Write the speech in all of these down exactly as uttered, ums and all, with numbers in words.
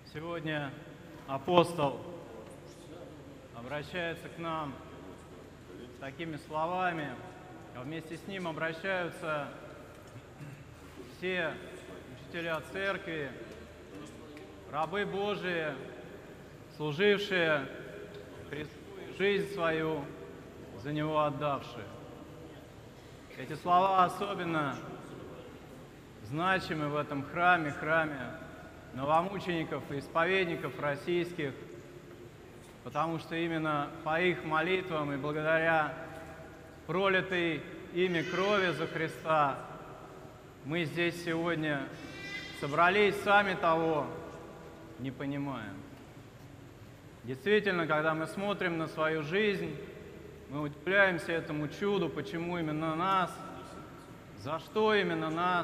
Сегодня апостол обращается к нам с такими словами, а вместе с ним обращаются все учителя церкви, рабы Божии, служившие Христу и жизнь свою за Него отдавшие. Эти слова особенно значимы в этом храме, храме новомучеников и исповедников российских, потому что именно по их молитвам и благодаря пролитой ими крови за Христа мы здесь сегодня собрались, сами того не понимаем. Действительно, когда мы смотрим на свою жизнь, мы удивляемся этому чуду, почему именно нас, за что именно нас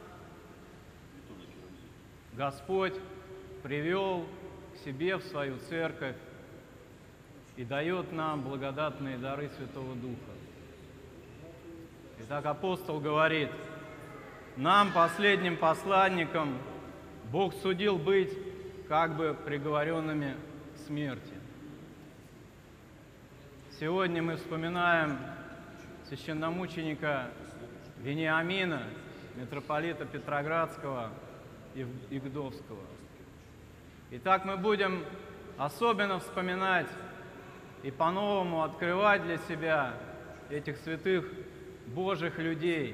Господь привел к себе в свою церковь и дает нам благодатные дары Святого Духа. Итак, апостол говорит: нам, последним посланникам, Бог судил быть как бы приговоренными к смерти. Сегодня мы вспоминаем священномученика Вениамина, митрополита Петроградского и Гдовского. Итак, мы будем особенно вспоминать и по-новому открывать для себя этих святых Божьих людей.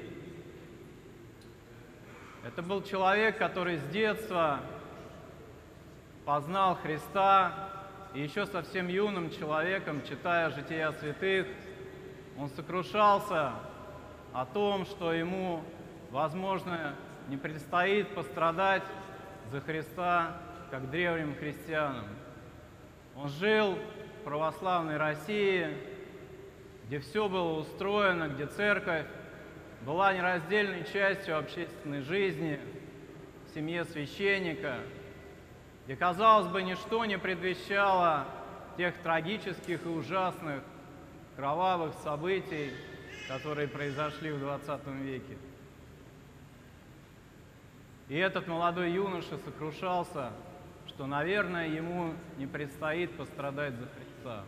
Это был человек, который с детства познал Христа, и еще совсем юным человеком, читая жития святых, он сокрушался о том, что ему, возможно, не предстоит пострадать за Христа, как древним христианам. Он жил в православной России, где все было устроено, где церковь была нераздельной частью общественной жизни, в семье священника, где, казалось бы, ничто не предвещало тех трагических и ужасных кровавых событий, которые произошли в двадцатом веке. И этот молодой юноша сокрушался, что, наверное, ему не предстоит пострадать за Христа.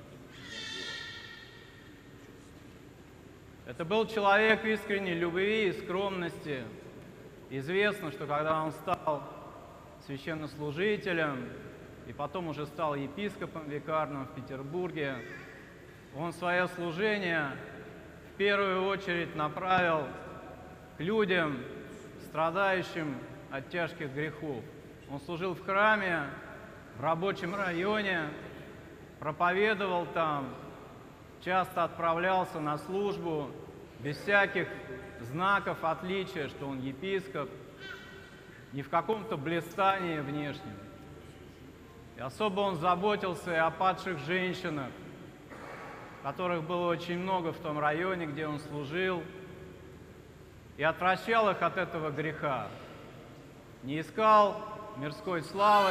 Это был человек искренней любви и скромности. Известно, что когда он стал священнослужителем и потом уже стал епископом викарным в Петербурге, он свое служение в первую очередь направил к людям, страдающим от тяжких грехов. Он служил в храме, в рабочем районе, проповедовал там, часто отправлялся на службу без всяких знаков отличия, что он епископ, не в каком-то блистании внешнем. И особо он заботился и о падших женщинах, которых было очень много в том районе, где он служил, и отвращал их от этого греха. Не искал мирской славы,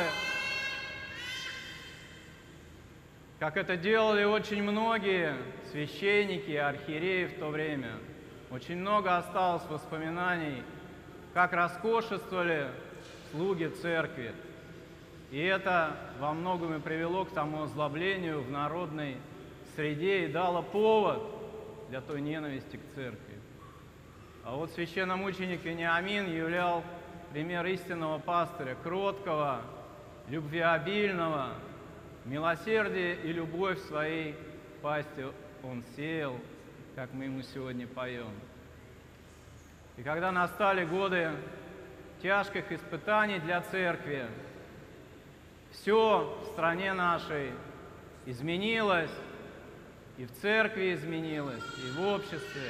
как это делали очень многие священники и архиереи в то время. Очень много осталось воспоминаний, как роскошествовали слуги церкви. И это во многом и привело к тому озлоблению в народной среде и дало повод для той ненависти к церкви. А вот священномученик Вениамин являл пример истинного пастыря, кроткого, любвеобильного, милосердие и любовь в своей пасти он сеял, как мы ему сегодня поем. И когда настали годы тяжких испытаний для церкви, все в стране нашей изменилось, и в церкви изменилось, и в обществе.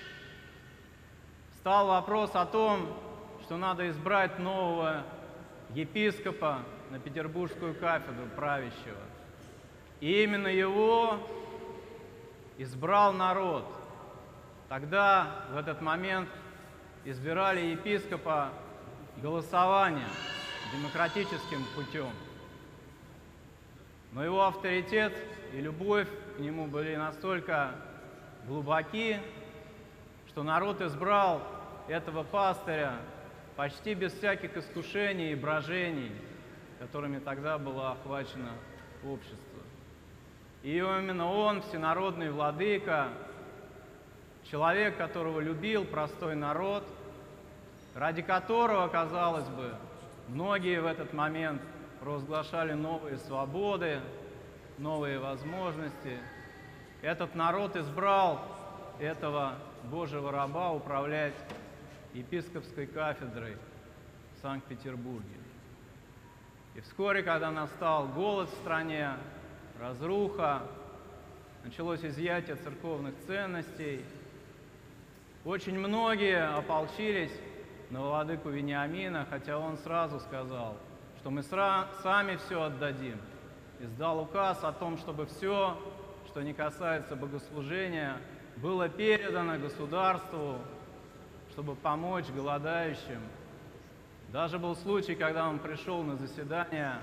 Стал вопрос о том, что надо избрать нового епископа на Петербургскую кафедру правящего. И именно его избрал народ. Тогда, в этот момент, избирали епископа голосованием, демократическим путем. Но его авторитет и любовь к нему были настолько глубоки, что народ избрал этого пастыря почти без всяких искушений и брожений, которыми тогда было охвачено общество. И именно он, всенародный владыка, человек, которого любил простой народ, ради которого, казалось бы, многие в этот момент провозглашали новые свободы, новые возможности. Этот народ избрал этого Божьего раба управлять епископской кафедрой в Санкт-Петербурге. И вскоре, когда настал голод в стране, разруха, началось изъятие церковных ценностей, очень многие ополчились на владыку Вениамина, хотя он сразу сказал, что мы сами все отдадим. Издал указ о том, чтобы все, что не касается богослужения, было передано государству, чтобы помочь голодающим. Даже был случай, когда он пришел на заседание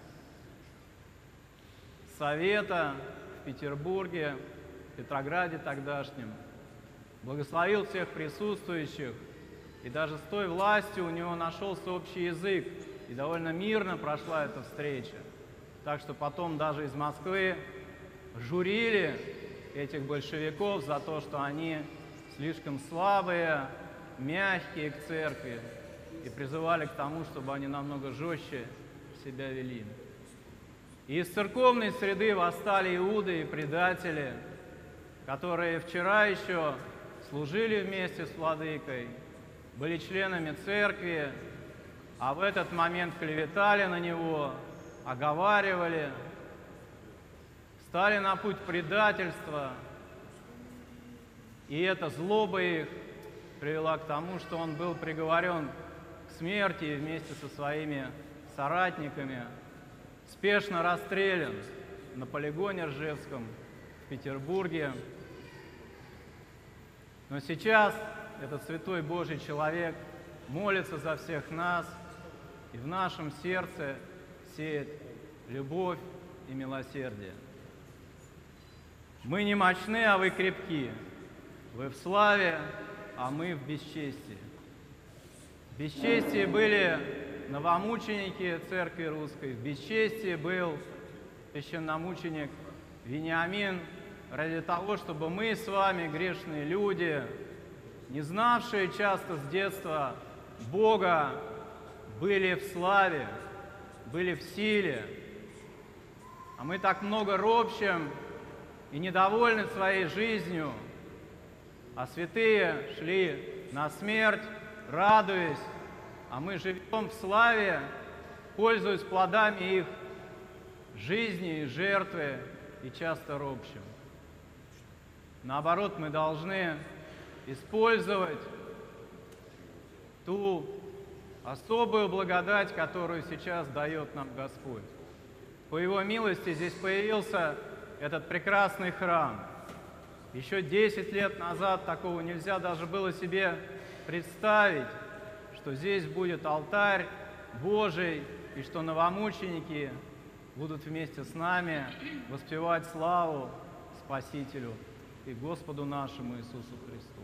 Совета в Петербурге, в Петрограде тогдашнем, благословил всех присутствующих, и даже с той властью у него нашелся общий язык, и довольно мирно прошла эта встреча. Так что потом даже из Москвы журили этих большевиков за то, что они слишком слабые, мягкие к церкви, и призывали к тому, чтобы они намного жестче себя вели. И из церковной среды восстали иуды и предатели, которые вчера еще служили вместе с владыкой, были членами церкви, а в этот момент клеветали на него, оговаривали, стали на путь предательства, и эта злоба их привела к тому, что он был приговорен к смерти вместе со своими соратниками, спешно расстрелян на полигоне Ржевском в Петербурге. Но сейчас этот святой Божий человек молится за всех нас и в нашем сердце сеет любовь и милосердие. Мы не мощны, а вы крепки. Вы в славе, а мы в бесчестии. В бесчестии были новомученики церкви русской, в бесчестии был священномученик Вениамин, ради того, чтобы мы с вами, грешные люди, не знавшие часто с детства Бога, были в славе, были в силе. А мы так много ропщем и недовольны своей жизнью, а святые шли на смерть, радуясь, а мы живем в славе, пользуясь плодами их жизни и жертвы, и часто ропщем. Наоборот, мы должны использовать ту особую благодать, которую сейчас дает нам Господь. По Его милости здесь появился этот прекрасный храм. Еще десять лет назад такого нельзя даже было себе представить, что здесь будет алтарь Божий, и что новомученики будут вместе с нами воспевать славу Спасителю и Господу нашему Иисусу Христу.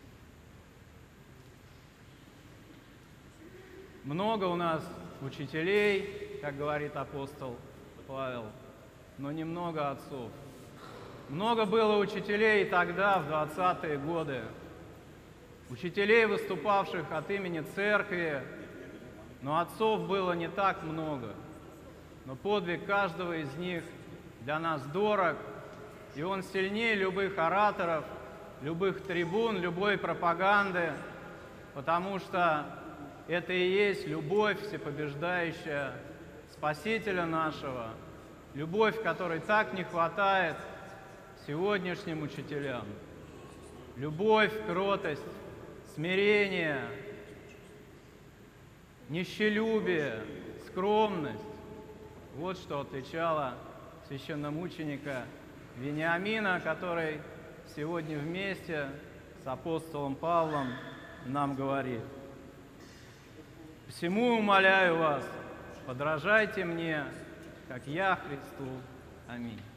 Много у нас учителей, как говорит апостол Павел, но немного отцов. Много было учителей тогда, в двадцатые годы, учителей, выступавших от имени церкви, но отцов было не так много. Но подвиг каждого из них для нас дорог, и он сильнее любых ораторов, любых трибун, любой пропаганды, потому что это и есть любовь всепобеждающая Спасителя нашего, любовь, которой так не хватает сегодняшним учителям. Любовь, кротость, смирение, нищелюбие, скромность. Вот что отличало священномученика Вениамина, который сегодня вместе с апостолом Павлом нам говорит: «Всему умоляю вас, подражайте мне, как я Христу». Аминь.